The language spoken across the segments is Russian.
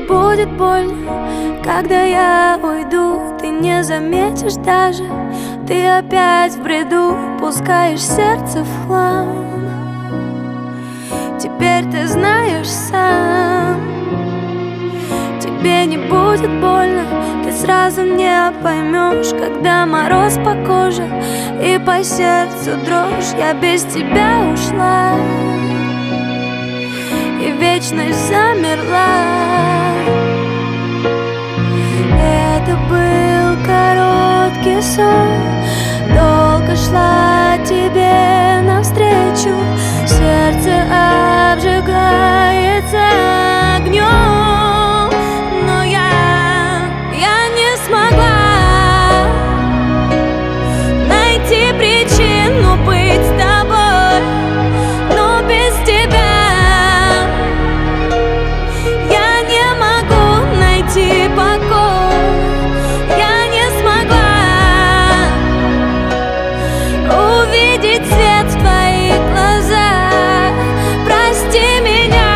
будет больно, когда я уйду. Ты не заметишь даже, ты опять в бреду, пускаешь сердце в хлам. Теперь ты знаешь сам, тебе не будет больно, ты сразу не поймешь, когда мороз по коже и по сердцу дрожь. Я без тебя ушла и вечность замерла. Это был короткий сон, долго шла тебе навстречу, сердце обжигается огнем, но я не смогла найти причину быть с тобой, но без тебя я не могу найти покой. Я не смогла увидеть свет в твоих глазах. Прости меня,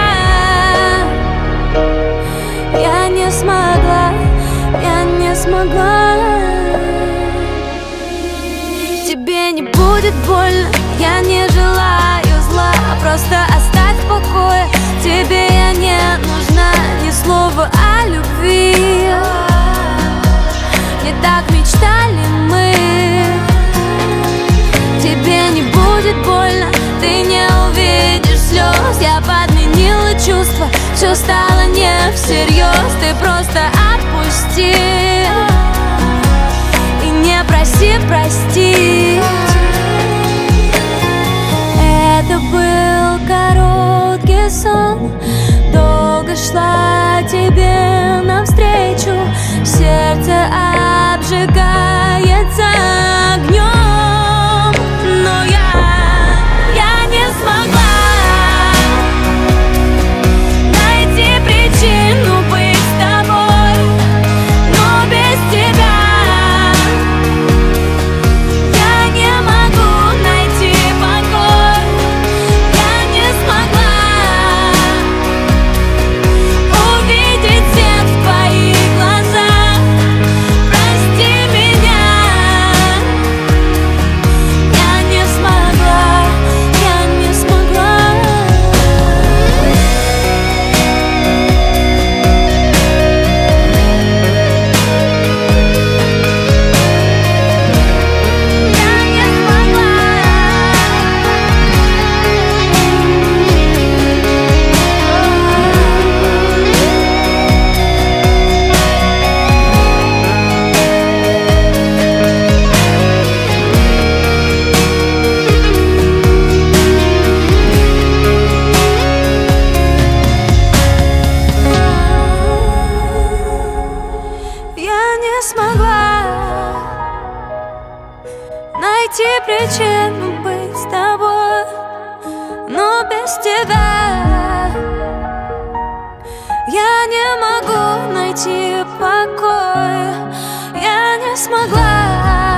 я не смогла, я не смогла. Тебе не будет больно, я не желаю зла, просто оставь в покое. Тебе я не нужна, ни слова о любви. Не так мечтали мы. Тебе не будет больно, ты не увидишь слез. Я подменила чувства, все стало не всерьез. Ты просто отпусти и не проси простить. Это был короткий сон, долго шла тебе навстречу, сердце обжигается огнем, но я не смогла найти причину быть с тобой, но без тебя я не могу найти покой. Я не смогла увидеть свет в твоих глазах. Прости меня, я не смогла, я не смогла. Я не смогла. Я не смогла найти причину быть с тобой, но без тебя я не могу найти покой. Я не смогла